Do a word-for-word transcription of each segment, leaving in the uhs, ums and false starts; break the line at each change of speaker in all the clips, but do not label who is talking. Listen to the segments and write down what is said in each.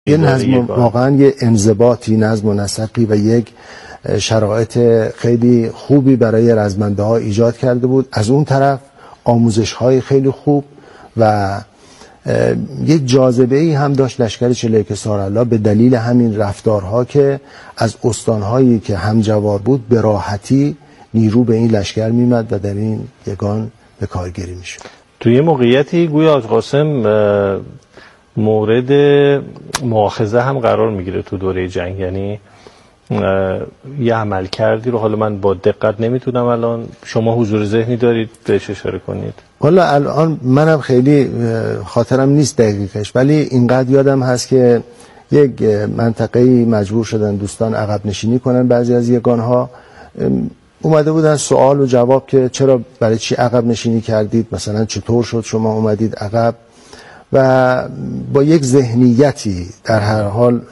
یه نظم واقعا یه انضباطی، نظم و نسقی و یک شرایط خیلی خوبی برای رزمنده ها ایجاد کرده بود. از اون طرف آموزش های خیلی خوب و یک جاذبه ای هم داشت لشکر چهل و یک سارالله به دلیل همین رفتارها که از استانهایی که همجوار بود به راحتی نیرو به این لشکر میمد و در این یگان به کارگیری میشد.
توی موقعیتی گویا حاج قاسم مورد مؤاخذه هم قرار میگیره تو دوره جنگ، یعنی یه عمل کردی رو حالا من با دقت نمیتونم الان، شما حضور ذهنی دارید بهش اشاره کنید؟
والا الان منم خیلی خاطرم نیست دقیقش، ولی اینقدر یادم هست که یک منطقه‌ای مجبور شدن دوستان عقب نشینی کنن. بعضی از یگانها اومده بودن سوال و جواب که چرا برای چی عقب نشینی کردید، مثلا چطور شد شما اومدید عقب، و با یک ذهنیتی در هر حال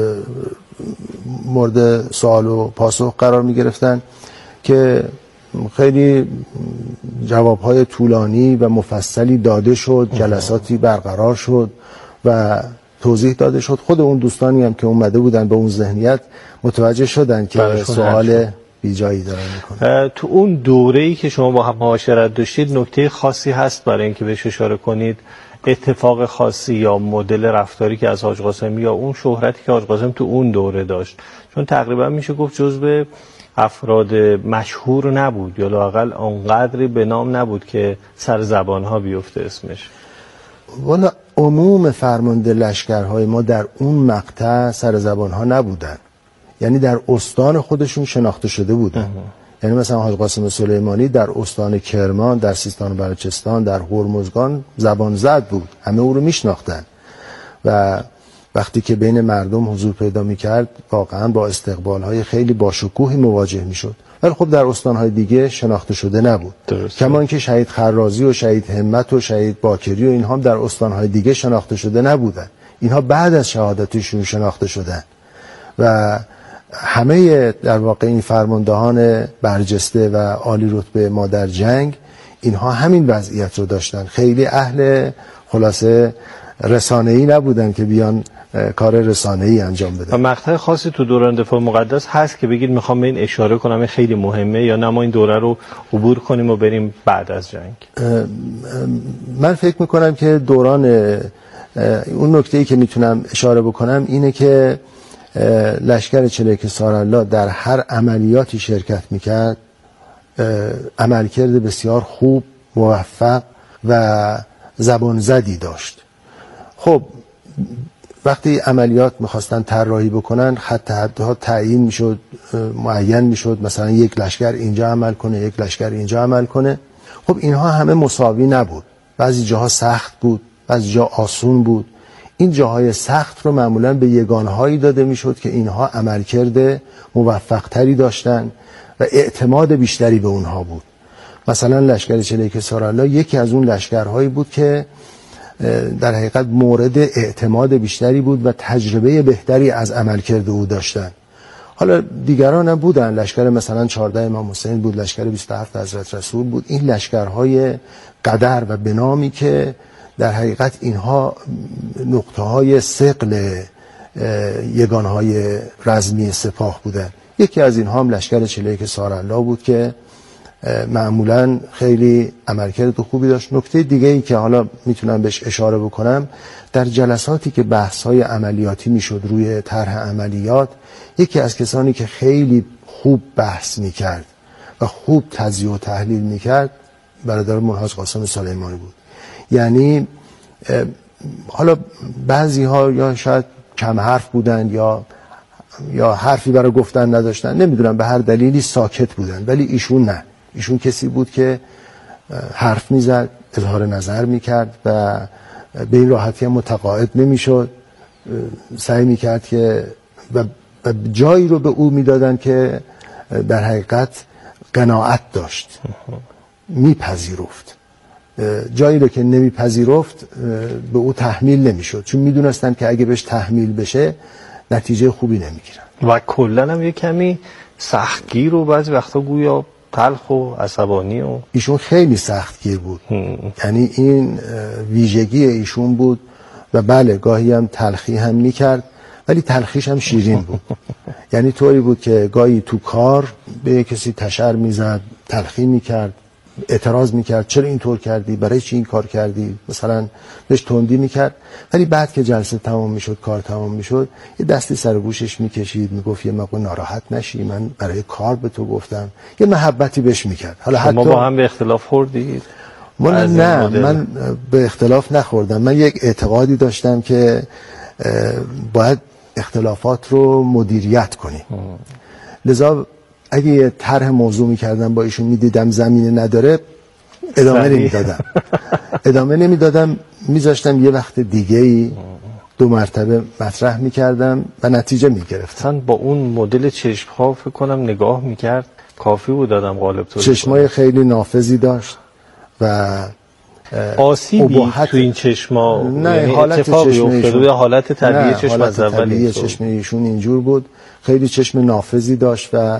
مورد سوال و پاسخ قرار می گرفتن که خیلی جوابهای طولانی و مفصلی داده شد، جلساتی برقرار شد و توضیح داده شد. خود اون دوستانی هم که اومده بودن به اون ذهنیت متوجه شدن که سوال بیجایی دارن میکنن.
تو اون دوره‌ای که شما با هم معاشرت داشتید نکته خاصی هست برای اینکه بهش اشاره کنید؟ اتفاق خاصی یا مدل رفتاری که از حاج قاسم یا اون شهرتی که حاج قاسم تو اون دوره داشت؟ چون تقریبا میشه گفت جزو افراد مشهور نبود یا لااقل اونقدری به نام نبود که سر زبانها بیفته اسمش.
والا عموم فرمانده لشکرهای ما در اون مقطع سر زبانها نبودن، یعنی در استان خودشون شناخته شده بودن. یعنی مثلا حاج قاسم سلیمانی در استان کرمان، در سیستان و بلوچستان، در هرمزگان زبان زد بود، همه او رو میشناختن و وقتی که بین مردم حضور پیدا میکرد واقعا با استقبالهای خیلی باشکوهی مواجه میشد. ولی خب در استانهای دیگه شناخته شده نبود. کما اینکه شهید خرازی و شهید همت و شهید باکری و اینها هم در استانهای دیگه شناخته شده نبودن، اینها بعد از شهادتشون شناخته شدن و همه در واقع این فرماندهان برجسته و عالی رتبه ما در جنگ اینها همین وضعیت رو داشتن. خیلی اهل خلاصه رسانه‌ای نبودن که بیان کار رسانه‌ای انجام بدن.
و مقطع خاصی تو دوران دفاع مقدس هست که بگید میخوام به این اشاره کنم این خیلی مهمه، یا نه ما این دوره رو عبور کنیم و بریم بعد از جنگ؟
من فکر میکنم که دوران اون نکته‌ای که میتونم اشاره بکنم اینه که لشکر چهل و یک سارالله در هر عملیاتی شرکت میکرد عملکرد بسیار خوب، موفق و زبان زدی داشت. خب وقتی عملیات میخواستن طراحی بکنن خط حدها تعیین میشد، معین میشد، مثلا یک لشکر اینجا عمل کنه، یک لشکر اینجا عمل کنه. خب اینها همه مساوی نبود، بعضی جاها سخت بود، بعضی جا آسون بود. این جاهای سخت رو معمولاً به یگانهایی داده میشد که اینها عملکرد موفق‌تری داشتن و اعتماد بیشتری به اونها بود. مثلا لشکر چهل و یک سارالله یکی از اون لشکرهایی بود که در حقیقت مورد اعتماد بیشتری بود و تجربه بهتری از عملکرد او داشتن. حالا دیگران هم بودن، لشکر مثلا چهارده امام حسین بود، لشکر بیست و هفت حضرت رسول بود. این لشکرهای قدر و بنامی که در حقیقت اینها نقطه های ثقل یگانهای رزمی سپاه بودن. یکی از اینها هم لشکر چهل و یک سارالله بود که معمولا خیلی عملکرد خوبی داشت. نکته دیگه ای که حالا میتونم بهش اشاره بکنم، در جلساتی که بحث های عملیاتی میشد روی طرح عملیات، یکی از کسانی که خیلی خوب بحث میکرد و خوب تجزیه و تحلیل میکرد برادرمون حاج قاسم سلیمانی بود. یعنی حالا بعضی ها یا شاید کم حرف بودن یا یا حرفی برای گفتن نداشتن، نمیدونم به هر دلیلی ساکت بودن، ولی ایشون نه، ایشون کسی بود که حرف میزد، اظهار نظر میکرد و به این راحتی هم متقاعد نمیشد. سعی میکرد که و جایی رو به او میدادن که در حقیقت قناعت داشت، میپذیرفت. جایی رو که نمیپذیرفت به او تحمیل نمیشد، چون میدونستن که اگه بهش تحمیل بشه نتیجه خوبی نمیگیرن.
و کلا هم یه کمی سختگیر و بعضی وقتا گویا تلخ و عصبانی و
ایشون خیلی سختگیر بود. یعنی این ویژگی ایشون بود و بله گاهی هم تلخی هم میکرد، ولی تلخیش هم شیرین بود. یعنی طوری بود که گاهی تو کار به کسی تشر میزد، تلخی میکرد، اعتراض میکرد چرا اینطور کردی، برای چی این کار کردی، مثلا بهش تندی میکرد. ولی بعد که جلسه تمام میشد، کار تمام میشد، یه دستی سر گوشش میکشید، میگفت یه مقدار ناراحت نشی، من برای کار به تو گفتم، یه محبتی بهش میکرد. حالا
شما
حتی
با هم به اختلاف خوردید؟
من نه، من به اختلاف نخوردم. من یک اعتقادی داشتم که باید اختلافات رو مدیریت کنی. لذا اگه یه طرح موضوع میکردم با ایشون، میدیدم زمینه نداره، ادامه نمیدادم ادامه نمیدادم میذاشتم یه وقت دیگه ای دو مرتبه مطرح میکردم و نتیجه میگرفتم.
با اون مدل چشم ها فکر کنم نگاه میکرد کافی بود آدم غالب طوری.
چشمای خیلی نافذی داشت و
آسیبی تو این چشما
نه،
یعنی
حالت
اتفاقی افتاده یا حالت طبیعی چشم از اول؟
حالت طبیعی چشم ایشون اینجور بود، خیلی چشم نافذی داشت و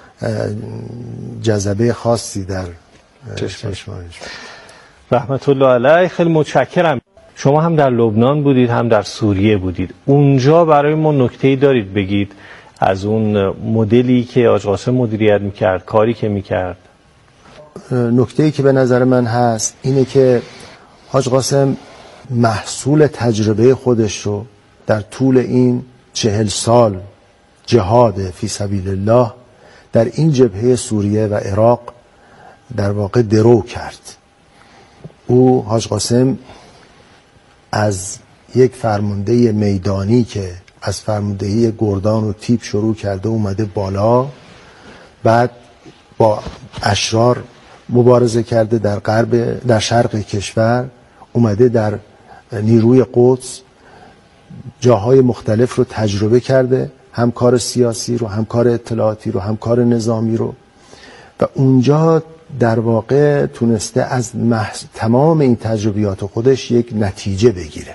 جذبه خاصی در چشمش.
رحمت الله علیه. خیلی متشکرم. شما هم در لبنان بودید هم در سوریه بودید. اونجا برای ما نکته‌ای دارید بگید از اون مدلی که حاج قاسم مدیریت میکرد، کاری که میکرد؟
نکته‌ای که به نظر من هست اینه که حاج قاسم محصول تجربه خودش رو در طول این چهل سال جهاد فی سبیل الله در این جبهه سوریه و عراق در واقع درو کرد. او حاج قاسم از یک فرمانده میدانی که از فرماندهی گردان و تیپ شروع کرده اومده بالا، بعد با اشرار مبارزه کرده در غرب در شرق کشور، اومده در نیروی قدس جاهای مختلف رو تجربه کرده، هم کار سیاسی رو، هم کار اطلاعاتی رو، هم کار نظامی رو، و اونجا در واقع تونسته از محض تمام این تجربیات خودش یک نتیجه بگیره.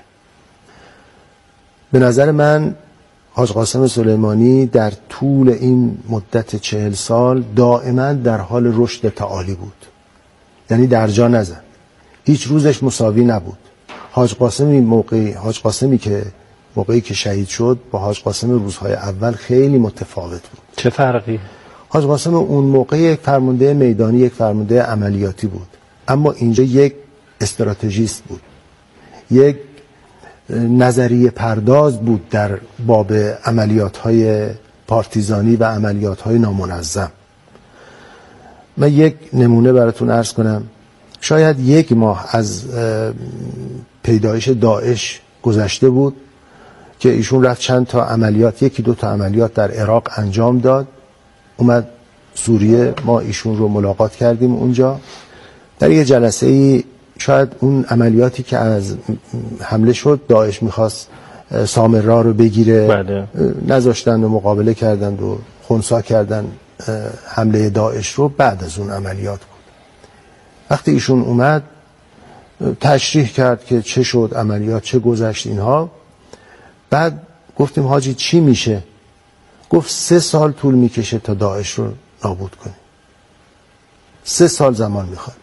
به نظر من حاج قاسم سلیمانی در طول این مدت چهل سال دائما در حال رشد تعالی بود، یعنی در جا نزن، هیچ روزش مساوی نبود. حاج قاسمی موقعی حاج قاسمی که موقعی که شهید شد با حاج قاسم روزهای اول خیلی متفاوت بود.
چه فرقی؟
حاج قاسم اون موقع یک فرمانده میدانی، یک فرمانده عملیاتی بود، اما اینجا یک استراتژیست بود، یک نظریه پرداز بود در باب عملیات‌های پارتیزانی و عملیات‌های نامنظم. من یک نمونه براتون عرض کنم. شاید یک ماه از پیدایش داعش گذشته بود که ایشون رفت چند تا عملیات، یکی دو تا عملیات در عراق انجام داد، اومد سوریه، ما ایشون رو ملاقات کردیم اونجا در یه جلسه ای. شاید اون عملیاتی که از حمله شد، داعش میخواست سامرا رو بگیره،
بله.
نذاشتن و مقابله کردند و خنثی کردن حمله داعش رو. بعد از اون عملیات بود. وقتی ایشون اومد تشریح کرد که چه شد عملیات، چه گذشت اینها. بعد گفتیم حاجی چی میشه؟ گفت سه سال طول میکشه تا داعش رو نابود کنیم، سه سال زمان میخواد.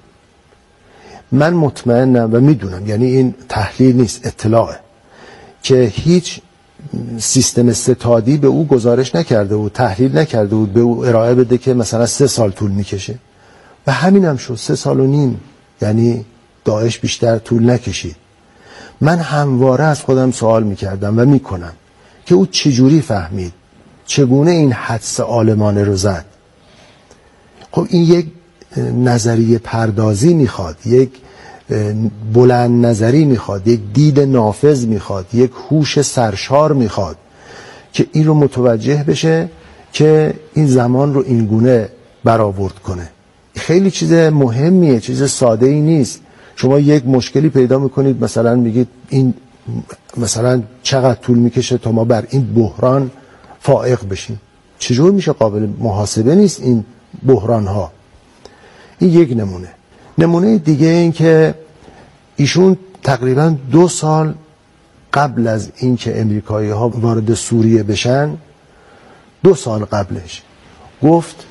من مطمئنم و میدونم، یعنی این تحلیل نیست، اطلاعه، که هیچ سیستم ستادی به او گزارش نکرده بود، تحلیل نکرده بود به او ارائه بده که مثلا سه سال طول میکشه، و همین هم شد، سه سال و نیم، یعنی داعش بیشتر طول نکشید. من همواره از خودم سوال میکردم و میکنم که او چجوری فهمید، چگونه این حدس عالمانه رو زد. خب این یک نظریه پردازی میخواد، یک بلند نظری میخواد، یک دید نافذ میخواد، یک هوش سرشار میخواد که این رو متوجه بشه که این زمان رو این گونه برآورد کنه. خیلی چیز مهمیه، چیز ساده ای نیست. شما یک مشکلی پیدا میکنید، مثلا میگید این مثلا چقدر طول میکشه تا ما بر این بحران فائق بشیم. چجور میشه؟ قابل محاسبه نیست این بحران ها. این یک نمونه. نمونه دیگه این که ایشون تقریبا دو سال قبل از این که امریکایی ها وارد سوریه بشن، دو سال قبلش گفت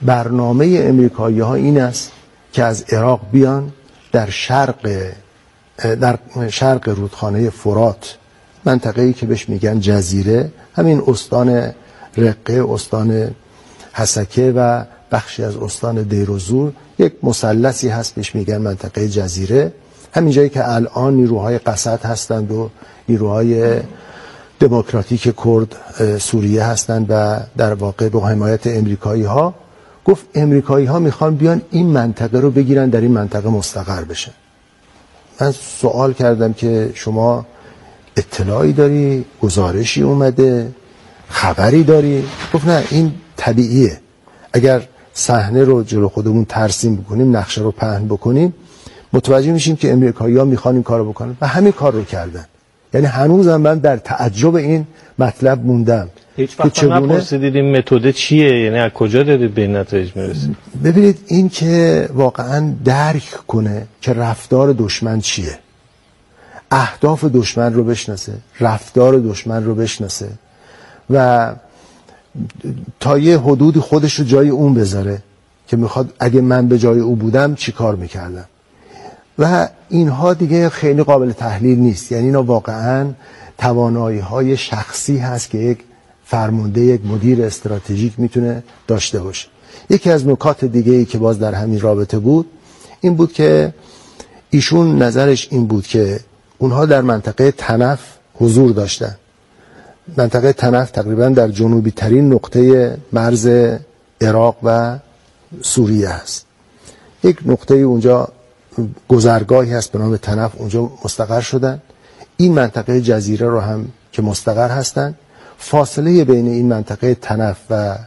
برنامه امریکایی ها این است که از عراق بیان در شرق در شرق رودخانه فرات، منطقه‌ای که بهش میگن جزیره، همین استان رقه، استان حسکه و بخشی از استان دیر و زور، یک مثلثی هست بهش میگن منطقه جزیره. همین جایی که الان نیروهای قسد هستند و نیروهای دموکراتیک کرد سوریه هستند و در واقع به حمایت امریکایی ها. گفت امریکایی ها میخوان بیان این منطقه رو بگیرن، در این منطقه مستقر بشن. من سوال کردم که شما اطلاعی داری؟ گزارشی اومده؟ خبری داری؟ گفت نه، این طبیعیه. اگر صحنه رو جلو خودمون ترسیم بکنیم، نقشه رو پهن بکنیم، متوجه میشیم که امریکایی‌ها میخوان این کارو بکنن و همین کار رو کردن. یعنی هنوزم من در تعجب این مطلب موندم.
هیچ وقت نپرسیدید این متد چیه؟ یعنی از کجا دارید به این نتایج میرسید؟
ببینید، این که واقعا درک کنه که رفتار دشمن چیه، اهداف دشمن رو بشناسه، رفتار دشمن رو بشناسه و تا یه حدودی خودش رو جای اون بذاره که میخواد اگه من به جای او بودم چی کار میکردم. و اینها دیگه خیلی قابل تحلیل نیست. یعنی اینا واقعا توانایی های شخصی هست که یک فرمانده، یک مدیر استراتژیک میتونه داشته باشه. یکی از نکات دیگه ای که باز در همین رابطه بود این بود که ایشون نظرش این بود که اونها در منطقه تنف حضور داشتن. منطقه تنف تقریبا در جنوبی ترین نقطه مرز عراق و سوریه است. یک نقطه اونجا گذرگاهی هست به نام تنف، اونجا مستقر شدن. این منطقه جزیره رو هم که مستقر هستن. فاصله بین این منطقه تنف و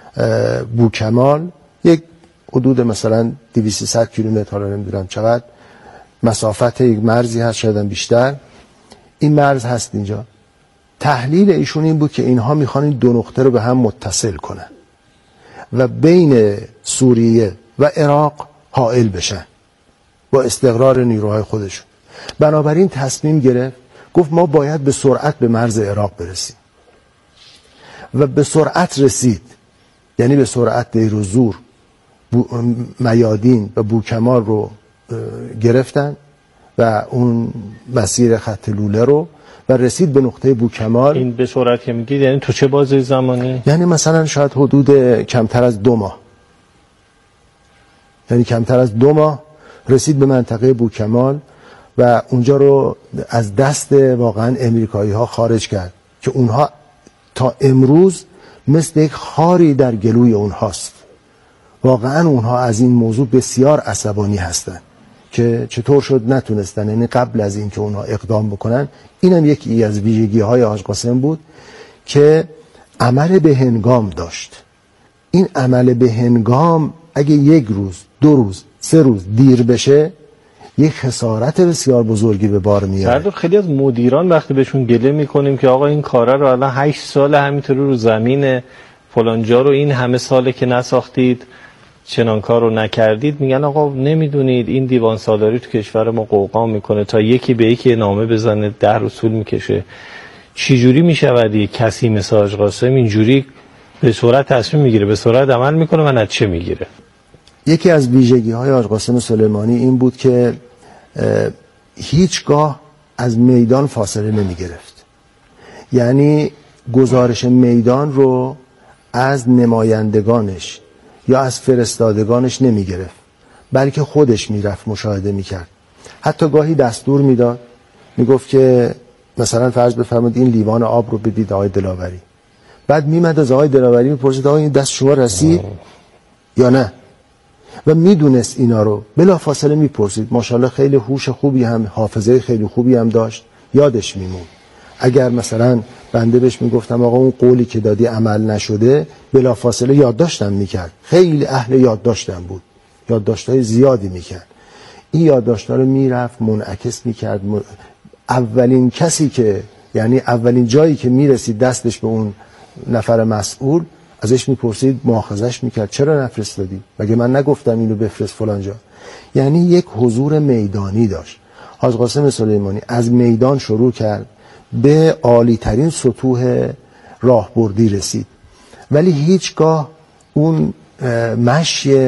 بوکمال یک حدود مثلا دویست سیصد کیلومتر، حالا نمیدونم چقدر مسافت یک مرزی هست، شاید بیشتر. این مرز هست اینجا. تحلیل ایشون این بود که اینها میخوان این دو نقطه رو به هم متصل کنن و بین سوریه و عراق حائل بشن با استقرار نیروهای خودشون. بنابراین تصمیم گرفت، گفت ما باید به سرعت به مرز عراق برسیم و به سرعت رسید. یعنی به سرعت دیر و زور، میادین و بوکمال رو گرفتن و اون مسیر خط لوله رو و رسید به نقطه بوکمال.
این به سرعت که میگید یعنی تو چه بازه زمانی؟
یعنی مثلا شاید حدود کمتر از دو ماه، یعنی کمتر از دو ماه رسید به منطقه بوکمال و اونجا رو از دست واقعا امریکایی ها خارج کرد که اونها تا امروز مثل یک خاری در گلوی اونهاست. واقعا اونها از این موضوع بسیار عصبانی هستن که چطور شد نتونستن، یعنی قبل از این که اونها اقدام بکنن. اینم یکی از ویژگی های حاج قاسم بود که عمل به هنگام داشت. این عمل به هنگام اگه یک روز، دو روز، سه روز دیر بشه یک خسارت بسیار بزرگی به بار میاره.
سردار، خیلی از مدیران وقتی بهشون گله میکنیم که آقا این کارا رو الان هشت سال همینطوری رو زمین فلانجا رو این همه ساله که نساختید، چنان کار رو نکردید، میگن آقا نمیدونید این دیوان سالاری تو کشور ما قوقا میکنه، تا یکی به یکی نامه بزنه ده رسول میکشه. چجوری میشود یک کسی مثل حاج قاسم اینجوری به سرعت تصمیم میگیره، به سرعت عمل میکنه و نتیجه میگیره؟
یکی از ویژگی های حاج قاسم سلیمانی این بود که هیچگاه از میدان فاصله نمی گرفت. یعنی گزارش میدان رو از نمایندگانش یا از فرستادگانش نمی گرفت، بلکه خودش می رفت مشاهده می کرد. حتی گاهی دستور می داد، می گفت که مثلا فرض بفرمایید این لیوان آب رو بدید آقای دلاوری. بعد می مد از آقای دلاوری می پرسید آقا این دست شما رسید یا نه، و میدونست اینا رو. بلا فاصله میپرسید. ماشاءالله خیلی هوش خوبی هم، حافظه خیلی خوبی هم داشت، یادش میمون. اگر مثلا بنده بهش میگفتم آقا اون قولی که دادی عمل نشده، بلا فاصله یادداشتم میکرد. خیلی اهل یادداشتم بود، یادداشتای زیادی میکرد. این یادداشت‌ها رو میرفت منعکس میکرد. اولین کسی که، یعنی اولین جایی که میرسید دستش به اون نفر مسئول، ازش میپرسید، مؤاخذش میکرد چرا نفرستادی؟ مگه من نگفتم اینو بفرست فلان جا؟ یعنی یک حضور میدانی داشت. حاج قاسم سلیمانی از میدان شروع کرد، به عالی ترین سطوح راهبردی رسید، ولی هیچگاه اون مشی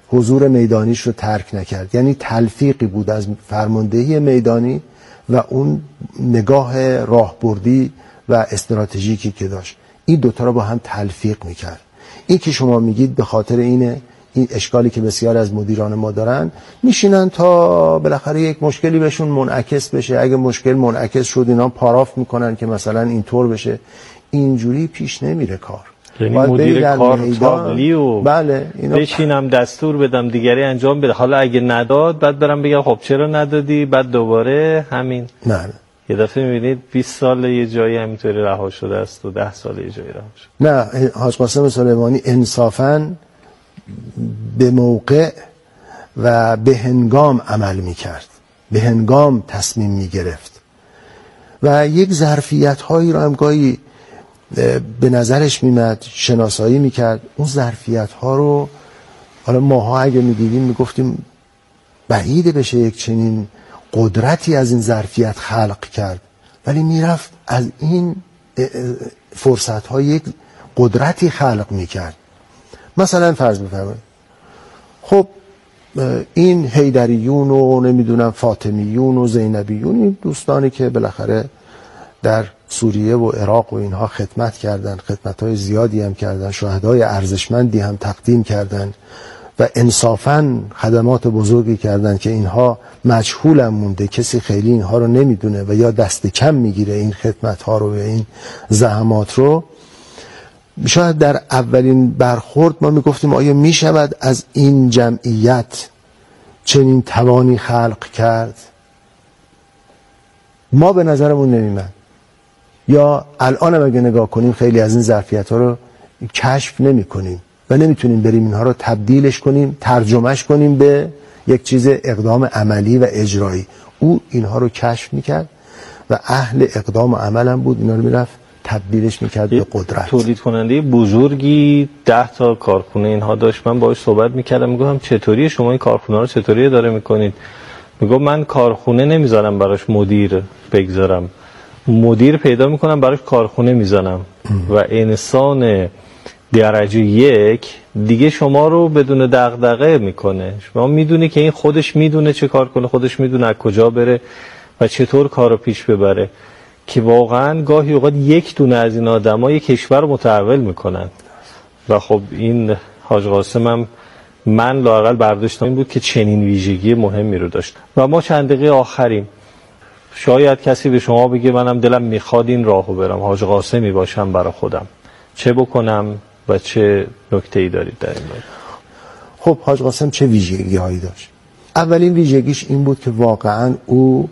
حضور میدانیش رو ترک نکرد. یعنی تلفیقی بود از فرماندهی میدانی و اون نگاه راهبردی و استراتژیکی که داشت. این دوتا رو با هم تلفیق میکرد. این که شما میگید به خاطر اینه، این اشکالی که بسیار از مدیران ما دارن، میشینن تا بالاخره یک مشکلی بهشون منعکس بشه. اگه مشکل منعکس شد اینا پاراف میکنن که مثلا اینطور بشه. اینجوری پیش نمیره کار.
یعنی مدیر کارتابلی و
بله
بشینم دستور بدم دیگری انجام بده، حالا اگه نداد بعد برم بگم خب چرا ندادی، بعد دوباره همین.
نه
یه دفعه میبینید بیست سال یه جایی همینطوری رها شده است و ده سال یه جایی رها شده.
نه، حاج قاسم سلیمانی انصافاً به موقع و به هنگام عمل میکرد، به هنگام تصمیم میگرفت و یک ظرفیت هایی رو هم گاهی به نظرش میمد، شناسایی میکرد. اون ظرفیت ها رو حالا ماها اگه میدیدیم میگفتیم بعیده بشه یک چنین قدرتی از این ظرفیت خلق کرد، ولی میرفت از این فرصت ها یک قدرتی خلق میکرد. مثلا فرض بفرمایید خب این حیدریون و نمیدونم فاطمیون و زینبیون، این دوستانی که بالاخره در سوریه و عراق و اینها خدمت کردن، خدمت‌های زیادی هم کردن، شهدای ارزشمندی هم تقدیم کردن و انصافاً خدمات بزرگی کردن که اینها مجهول هم مونده، کسی خیلی اینها رو نمیدونه و یا دست کم میگیره این خدمت‌ها رو و این زحمات رو. شاید در اولین برخورد ما میگفتیم آیا میشود از این جمعیت چنین توانی خلق کرد؟ ما به نظرمون نمیمد. یا الان هم اگه نگاه کنیم خیلی از این ظرفیت ها رو کشف نمی کنیم و نمیتونیم بریم اینها رو تبدیلش کنیم، ترجمهش کنیم به یک چیز اقدام عملی و اجرایی. او اینها رو کشف میکرد و اهل اقدام و عمل هم بود، اینا رو میرفت تبدیلش میکرد به قدرت.
تولید کننده بزرگی ده تا کارخونه اینها داشت. من باهاش صحبت میکردم، میگم چطوری شما این کارخونه رو چطوری اداره میکنید؟ میگم من کارخونه نمیذارم براش مدیر بگذارم، مدیر پیدا میکنم براش کارخونه میزنم و انسان درجه یک دیگه شما رو بدون دغدغه میکنه. شما میدونی که این خودش میدونه چه کار کنه، خودش میدونه از کجا بره و چطور کارو پیش ببره، که واقعا گاهی اوقات یک دونه از این آدم‌ها یک کشور رو متحول میکنن. و خب این حاج قاسم هم من لااقل برداشتم این بود که چنین ویژگی مهمی رو داشت. و ما چند دقیقه آخریم، شاید کسی به شما بگه منم دلم میخواد این راهو برم، حاج قاسمی باشم برای خودم، چه بکنم و چه نکته‌ای دارید در این مورد؟
خب حاج قاسم چه ویژگی هایی داشت؟ اولین ویژگیش این بود که واقعا او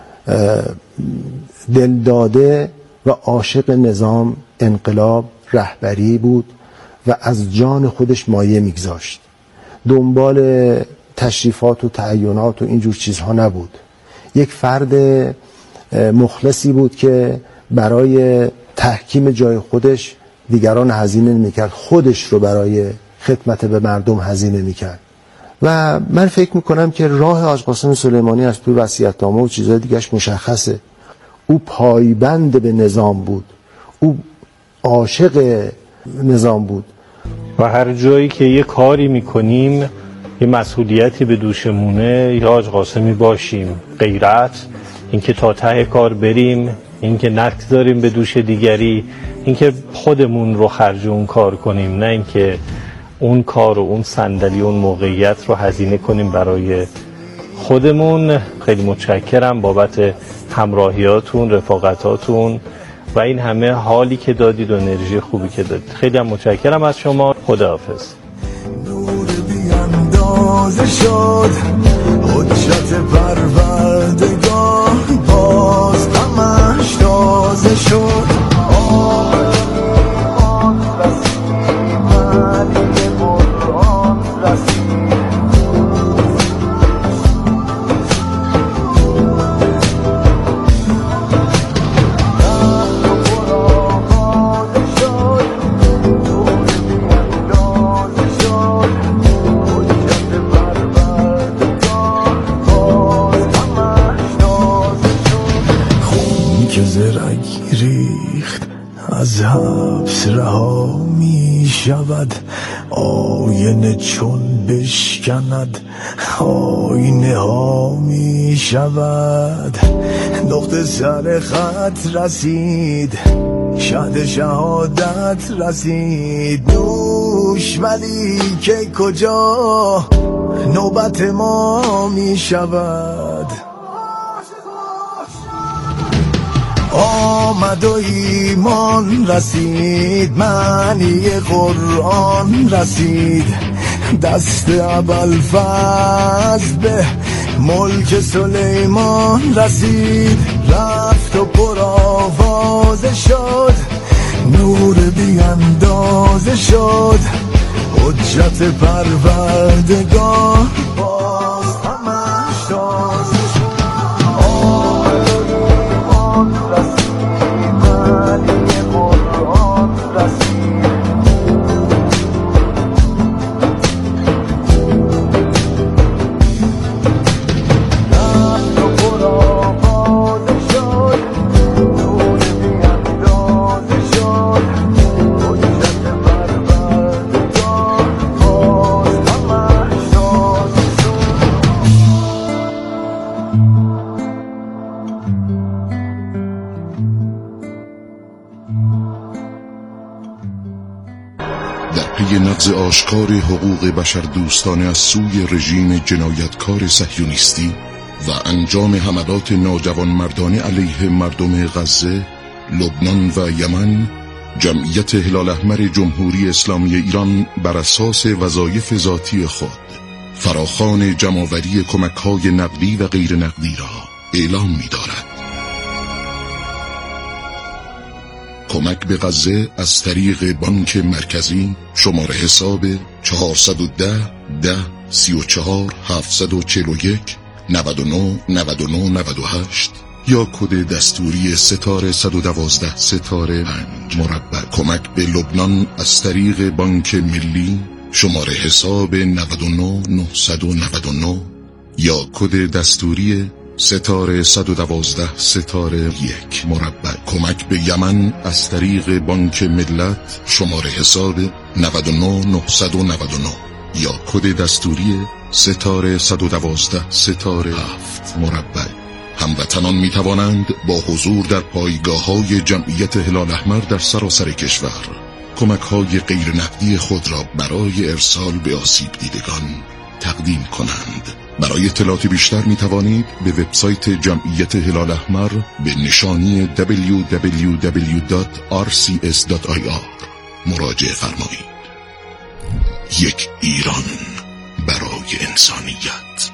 دلداده و عاشق نظام، انقلاب، رهبری بود و از جان خودش مایه میگذاشت. دنبال تشریفات و تعینات و اینجور چیزها نبود. یک فرد مخلصی بود که برای تحکیم جای خودش دیگران هزینه نمی‌کرد، خودش رو برای خدمت به مردم هزینه می‌کرد. و من فکر می‌کنم که راه حاج قاسم سلیمانی از تو وصیت‌نامه و چیزهای دیگه‌اش مشخصه. او پایبند به نظام بود، او عاشق نظام بود
و هر جایی که یه کاری می‌کنیم یه مسئولیتی به دوشمونه، یا حاج قاسمی باشیم. غیرت، اینکه تا ته کار بریم، اینکه نقد داریم به دوش دیگری، اینکه خودمون رو خرج اون کار کنیم، نه اینکه اون کار و اون صندلی اون موقعیت رو هزینه کنیم برای خودمون. خیلی متشکرم بابت همراهیاتون، رفاقتاتون و این همه حالی که دادید و انرژی خوبی که دادید. خیلی هم متشکرم از شما. خداحافظ.
تازه شد حجت پروردگار، باز غمش تازه شد. آن رسید معنی قرآن رسید، از حبس رها می شود، آینه چون بشکند آینه ها می شود. نقطه سر خط رسید، شهد شهادت رسید. نوش ولی که کجا نوبت ما می شود. آمد و ایمان رسید، معنی قرآن رسید. دست ابوالفضل به ملک سلیمان رسید. رفت و پر آوازه شد، نور بی اندازه شد. حجت پروردگار باز همش تازه شد. آمد و ایمان رسید، معنی قرآن رسید.
نقض آشکار حقوق بشر دوستانه از سوی رژیم جنایتکار صهیونیستی و انجام حملات ناجوانمردانه علیه مردم غزه، لبنان و یمن، جمعیت هلال احمر جمهوری اسلامی ایران بر اساس وظایف ذاتی خود فراخوان جمع‌آوری کمک‌های نقدی و غیر نقدی را اعلام می‌دارد. کمک به غزه از طریق بانک مرکزی شماره حساب چهارصد و ده ده سی و چهار هفتصد و چهل و یک نود و نه نود و نه نود و هشت یا کد دستوری ستاره صد و دوازده ستاره پنج مربع. کمک به لبنان از طریق بانک ملی شماره حساب نود و نه نهصد و نود و نه یا کد دستوری ستاره صد و دوازده ستاره یک مربع. کمک به یمن از طریق بانک ملت شماره حساب نود و نه نهصد و نود و نه یا کد دستوری ستاره صد و دوازده ستاره هفت مربع. هموطنان می توانند با حضور در پایگاه‌های جمعیت هلال احمر در سراسر کشور کمک‌های غیر نقدی خود را برای ارسال به آسیب دیدگان تقدیم کنند. برای اطلاعات بیشتر می توانید به وبسایت جمعیت هلال احمر به نشانی دبلیو دبلیو دبلیو دات آر سی اس دات آی آر مراجعه فرمایید. یک ایران برای انسانیت.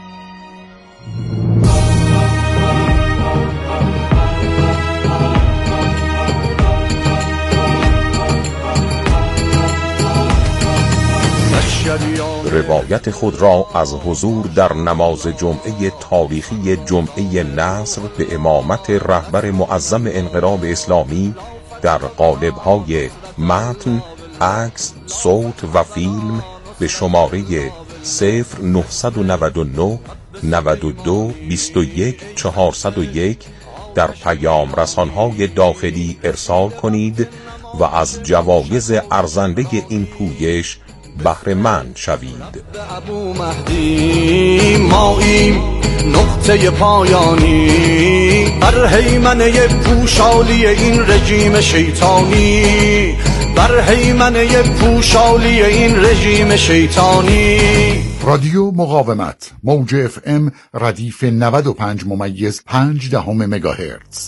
روایت خود را از حضور در نماز جمعه تاریخی جمعه نصر به امامت رهبر معظم انقلاب اسلامی در قالب‌های متن، عکس، صوت و فیلم به شماره صفر نهصد و نود و نه نود و دو بیست و یک چهارصد و یک در پیام رسانهای داخلی ارسال کنید و از جوایز ارزنده این پویش بهره مند شوید.
ابو مهدی ماییم نقطه پایانی بر هیمنه پوشالی این رژیم شیطانی، بر هیمنه پوشالی این رژیم شیطانی.
رادیو مقاومت موج اف ام ردیف نود و پنج ممیز پنج دهم مگاهرتز.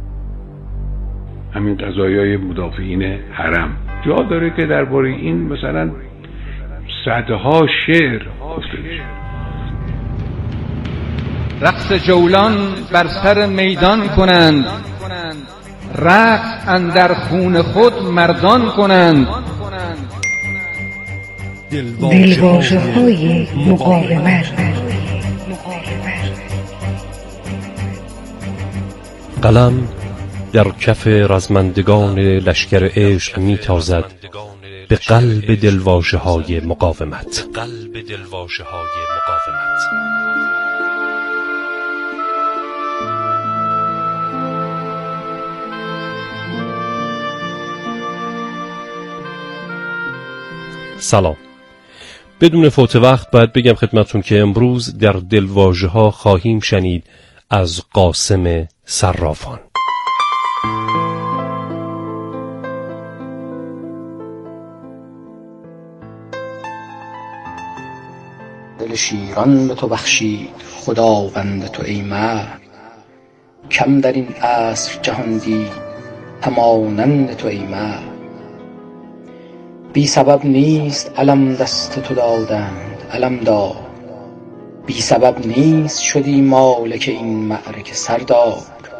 همین قضایای مدافعین حرم جا داره که درباره این مثلا صدها شعر گفته بشه.
رقص جولان بر سر میدان کنند، رقص اندر خون خود مردان کنند.
دلواژه‌های مقاومت.
قلم در کف رزمندگان لشکر عشق میتازد به قلب دلواژه‌های مقاومت. قلب دلواژه‌های مقاومت. سلام. بدون فوت وقت باید بگم خدمتون که امروز در دلواژه ها خواهیم شنید از قاسم صرافان.
دل شیران به تو بخشید خداوند تو ای مرد، کم در این عصر جهان دید همانند تو ای مرد. بی سبب نیست علم دست تو دادند علم دار، بی سبب نیست شدی مالک این معرکه سردار.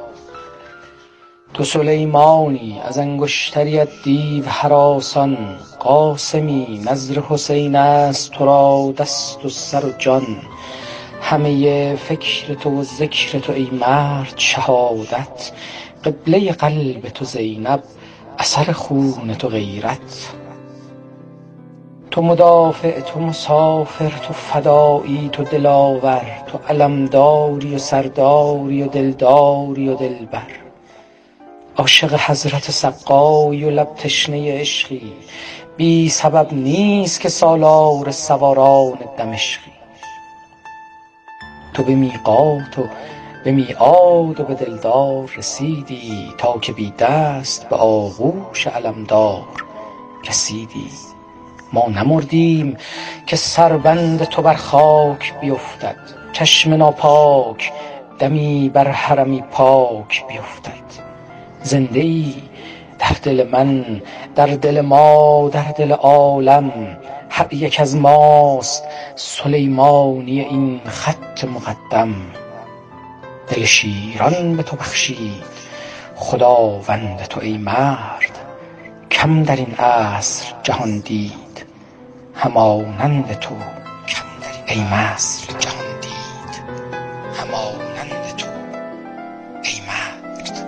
تو سلیمانی از انگشتریت دیو هراسان، قاسمی نظر حسین است تو را دست و سر و جان. همه فکر تو و ذکر تو ای مرد شهادت، قبله قلب تو زینب اثر خون تو غیرت. تو مدافع تو مسافر تو فدایی تو دلاور، تو علمداری و سرداری و دلداری و دلبر. عاشق حضرت سقایی و لب تشنه عشقی، بی سبب نیست که سالار سواران دمشقی. تو به میقات و به میعاد و به دلدار رسیدی، تا که بی دست به آغوش علمدار رسیدی. ما نمردیم که سربند تو بر خاک بیفتد، چشم ناپاک دمی بر حرمی پاک بیفتد. زنده ای در دل من، در دل ما، در دل عالم. هر یک از ماست سلیمانی این خط مقدم. دل شیران به تو بخشید خداوند تو ای مرد، کم در این عصر جهان دید همانند تو. کم در این عصر جهان دید همانند تو ای مرد.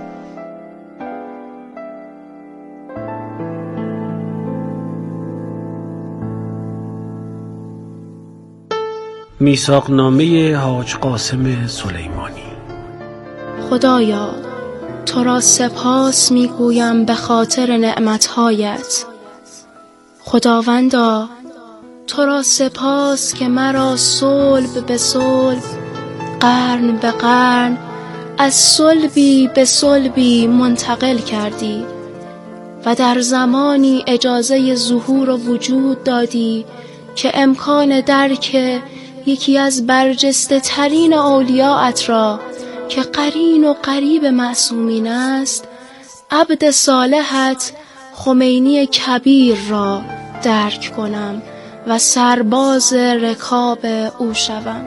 میثاقنامه حاج قاسم سلیمانی.
خدایا تو را سپاس میگویم به خاطر نعمتهایت. خداوندا تو را سپاس که مرا صلب به صلب، قرن به قرن، از صلبی به صلبی منتقل کردی و در زمانی اجازه ظهور و وجود دادی که امکان درک یکی از برجسته ترین اولیاءت را که قرین و قریب معصومین است، عبد صالحت خمینی کبیر را درک کنم و سرباز رکاب او شوم.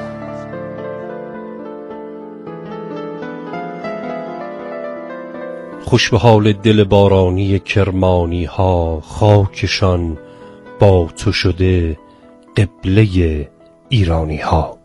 خوش به حال دل بارانی کرمانی ها، خاکشان با تو شده قبله ایرانی ها.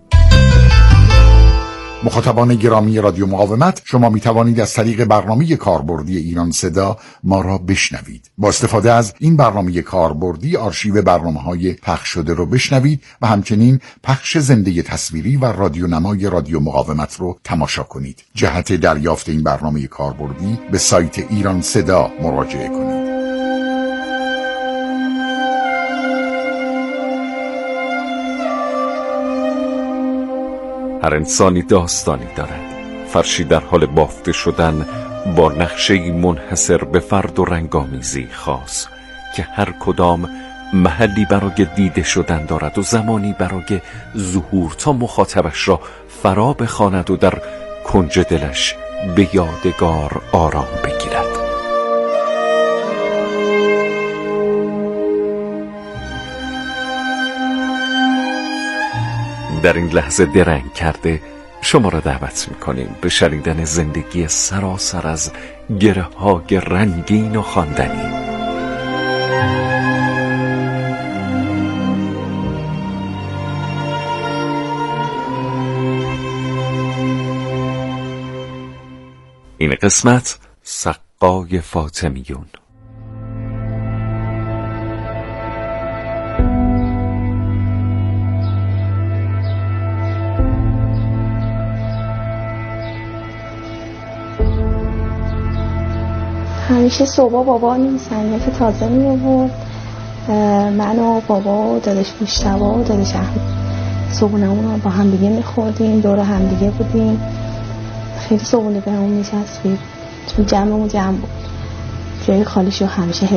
مخاطبان گرامی رادیو مقاومت، شما می توانید از طریق برنامه کاربردی ایران صدا ما را بشنوید. با استفاده از این برنامه کاربردی آرشیو برنامه‌های پخش شده رو بشنوید و همچنین پخش زنده تصویری و رادیو نمای رادیو مقاومت رو تماشا کنید. جهت دریافت این برنامه کاربردی به سایت ایران صدا مراجعه کنید.
هر انسانی داستانی دارد، فرشی در حال بافته شدن با نقشه‌ای منحصر به فرد و رنگامیزی خاص که هر کدام محلی برای دیده شدن دارد و زمانی برای ظهور تا مخاطبش را فرا بخواند و در کنج دلش به یادگار آرام بگیرد. در این لحظه درنگ کرده شما را دعوت می‌کنیم به شنیدن زندگی سراسر از گره‌های رنگین و خواندنی. این قسمت سقای فاطمیون.
همیشه صبح بابا این سنگک تازه می آورد من و بابا و دادش مشتبه و دادش احمد صبحونمون رو با هم دیگه میخوردیم، دور هم دیگه بودیم، خیلی صبحونه به همون میچسبید، چون جمعمون جمع بود، جای خالیشو همیشه